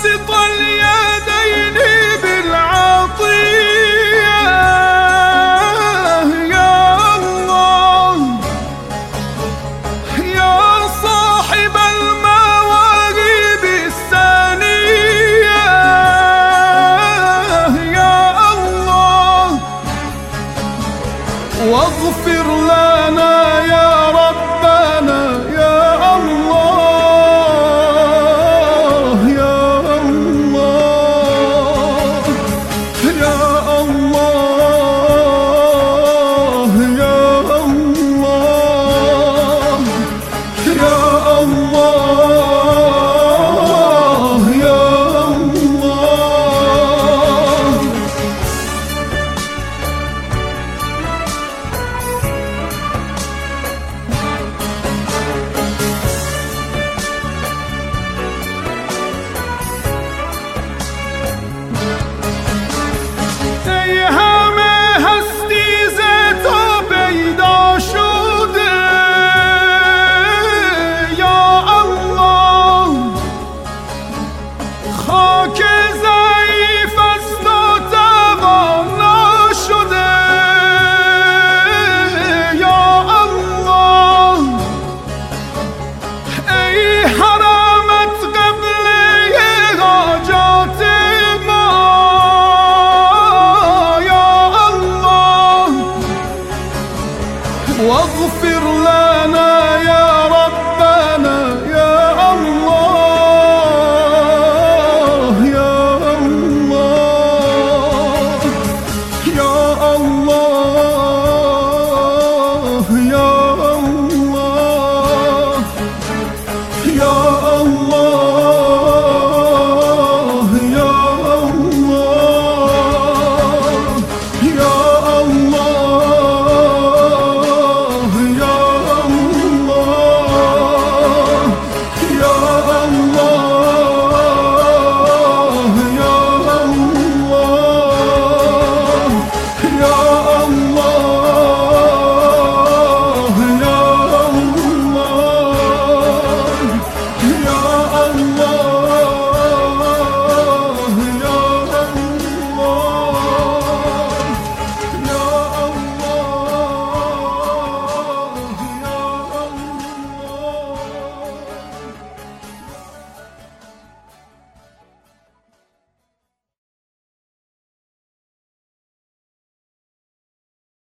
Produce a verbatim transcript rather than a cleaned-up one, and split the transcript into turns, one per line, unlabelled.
باسط اليدين بالعطية يا الله يا صاحب المواهب السانية يا الله واغفر لنا يا ربنا يا الله يا الله يا الله يا الله يا الله يا الله. ای همه هستی ز تو پیدا شده یا الله خاک ضعیف از تو توانا شده یا الله ای حرمت قبله حاجات ما یا الله واغفر